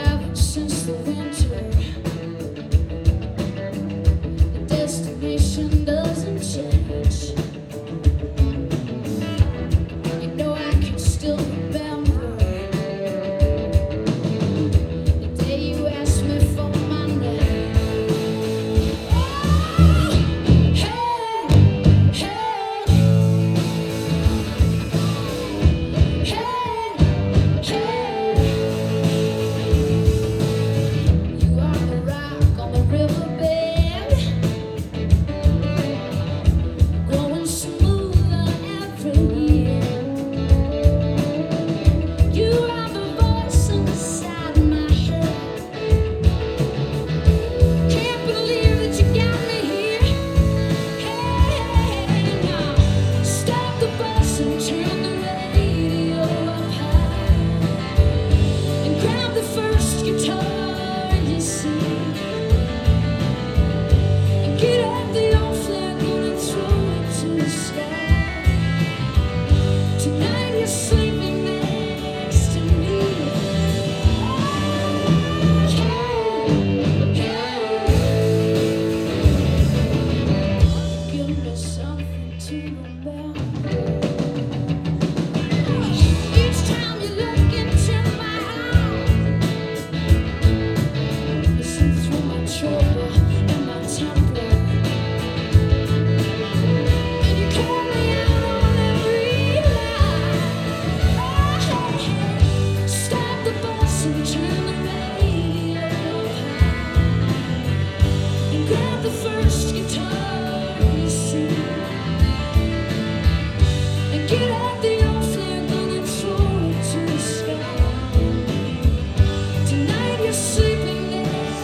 traveled since the winter. The destination doesn't change. You know I can still remember the day you asked me for my name. Oh, hey, hey, hey, hey. You are the rock on the riverbed, growing smoother every year. You are the voice inside my head. Can't believe that you got me here. Hey, now stop the bus and turn the radio up high, and grab the first guitar you see, and get out the old flag and throw it to the sky. Tonight you're sleeping next to me. Give me something to remember. Each time you look into my eyes, you see through my trouble and my temper, and you call me out on every lie. Oh, stop the bus and turn the radio high, and grab the first guitar you see, and get out the old flag and throw it to the sky. Tonight you're sleeping next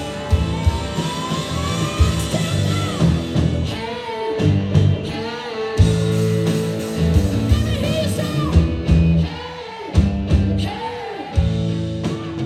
to me. Hey, hey. Let me hear you say, hey, hey.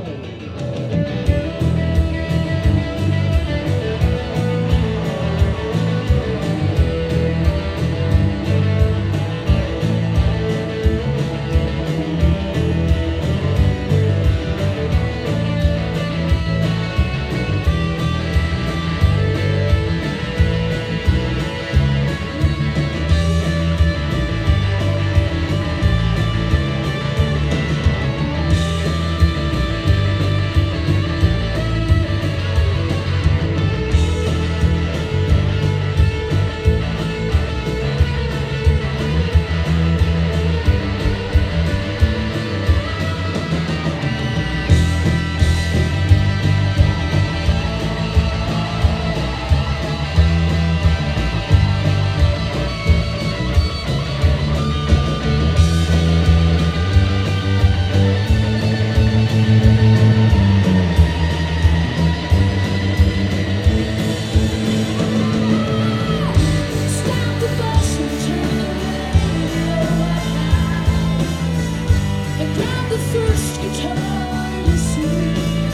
Stop the bus and turn the radio high, and grab the first guitar you see,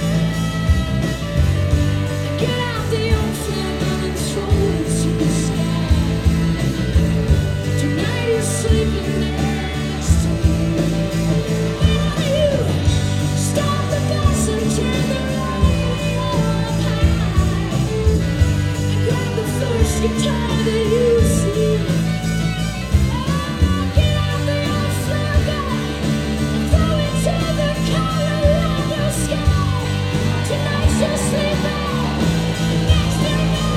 and get out the old flag and throw it to the sky. Tonight you're sleeping next to me. You stop the bus and turn the radio up high, and grab the first guitar that you see. Oh, get out the old flag and throw it to the Colorado sky. Tonight's your sleeping next to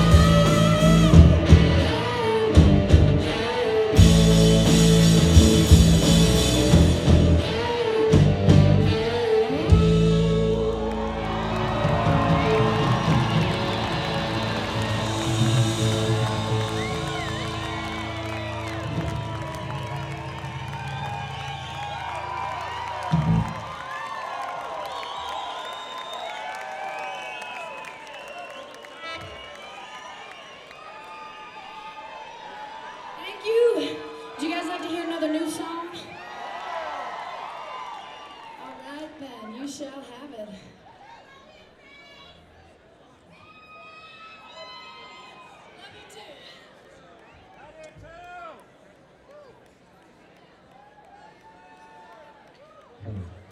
Thank you. Would you guys like to hear another new song? All right, then, you shall have it. Love you too. Hey.